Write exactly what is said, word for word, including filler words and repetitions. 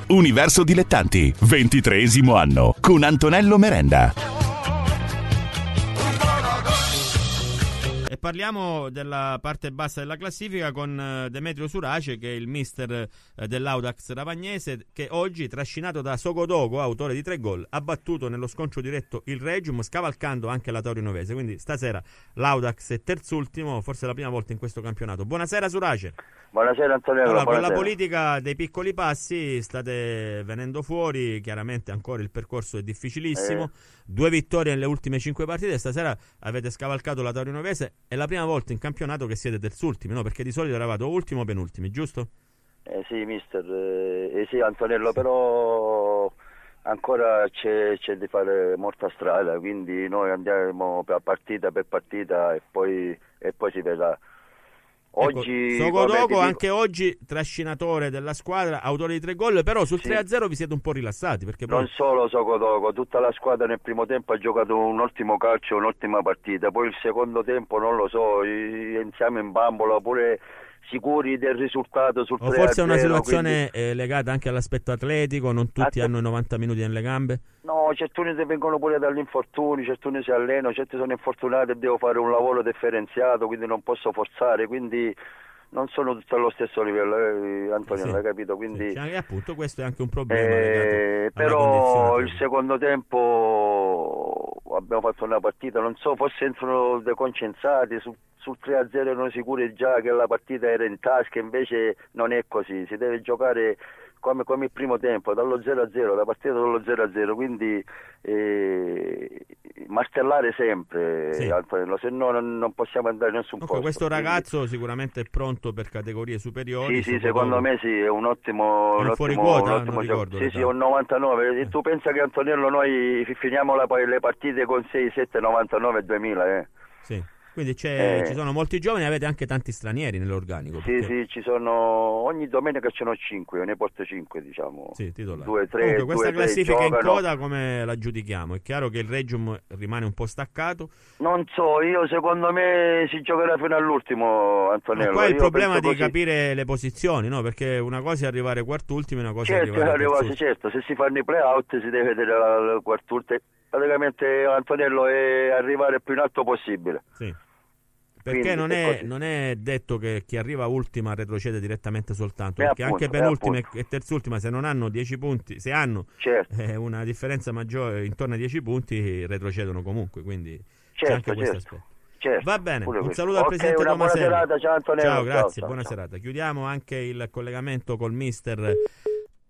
Universo Dilettanti, ventitreesimo anno, con Antonello Merenda. E parliamo della parte bassa della classifica con Demetrio Surace, che è il mister dell'Audax Ravagnese, che oggi, trascinato da Sogodogo, autore di tre gol, ha battuto nello scontro diretto il Regium, scavalcando anche la Torino-Vese. Quindi stasera l'Audax è terzultimo, forse la prima volta in questo campionato. Buonasera Surace. Buonasera Antonello. Allora, buonasera. con la politica dei piccoli passi state venendo fuori, chiaramente ancora il percorso è difficilissimo, eh. due vittorie nelle ultime cinque partite, stasera avete scavalcato la Torino-Vese, è la prima volta in campionato che siete terzultimi, no? Perché di solito eravate ultimo o penultimi, giusto? Eh sì mister, eh, eh sì Antonello, sì. Però ancora c'è, c'è di fare molta strada, quindi noi andiamo per partita per partita e poi, e poi si vedrà. Oggi, ecco, Sogodogo anche oggi trascinatore della squadra, autore di tre gol, però sul sì. tre a zero vi siete un po' rilassati, perché poi... Non solo Sogodogo, tutta la squadra nel primo tempo ha giocato un ottimo calcio, un'ottima partita, poi il secondo tempo non lo so, siamo in bambola, pure sicuri del risultato sul o tre a zero. Forse è una situazione quindi... eh, legata anche all'aspetto atletico, non tutti Att- hanno i novanta minuti nelle gambe? No, certuni vengono pure dagli infortuni, certuni si allenano, certi sono infortunati e devo fare un lavoro differenziato, quindi non posso forzare, quindi non sono tutti allo stesso livello, eh, Antonio, sì, l'hai capito? Quindi, sì, e appunto questo è anche un problema. Eh, però il secondo tempo abbiamo fatto una partita, non so, forse entrano deconcentrati, su, sul tre a zero erano sicuri già che la partita era in tasca, invece non è così, si deve giocare come, come il primo tempo, dallo zero a zero, la partita dallo zero a zero, quindi eh, martellare sempre, sì. Antonello, se no non, non possiamo andare in nessun okay, posto. Questo ragazzo quindi... sicuramente è pronto per categorie superiori. Sì, sì, secondo me sì, è un ottimo, è un, un fuori ottimo, quota, un ottimo non ricordo, sì, sì, un novantanove. Eh. Tu pensa che Antonello noi finiamo la, le partite con sei, sette, novantanove, duemila, eh? Sì. Quindi c'è, eh, ci sono molti giovani e avete anche tanti stranieri nell'organico. Sì, perché... sì, ci sono, ogni domenica ce n'ho cinque, io ne porto cinque, diciamo. Sì, titolari. Due, tre, Comunque questa due, classifica tre in giocano. coda come la giudichiamo? È chiaro che il Regium rimane un po' staccato. Non so, io secondo me si giocherà fino all'ultimo, Antonello. Ma qua è il io problema di così. capire le posizioni, no? Perché una cosa è arrivare quart'ultimi, una cosa certo, è arrivare terzultimi. Certo, se si fanno i play-out si deve vedere al quart'ultimo. Praticamente, Antonello, è arrivare il più in alto possibile. Sì. Perché non è, non è detto che chi arriva ultima retrocede direttamente soltanto, e perché appunto, anche penultima e, e terzultima, se non hanno dieci punti, se hanno certo. eh, una differenza maggiore intorno ai dieci punti, retrocedono comunque, quindi certo, c'è anche questo certo. aspetto. Certo, va bene, un questo. saluto al okay, presidente Tomaselli. Buona serata, ciao Antonello. Ciao, grazie, ciao, buona ciao. serata. Chiudiamo anche il collegamento col mister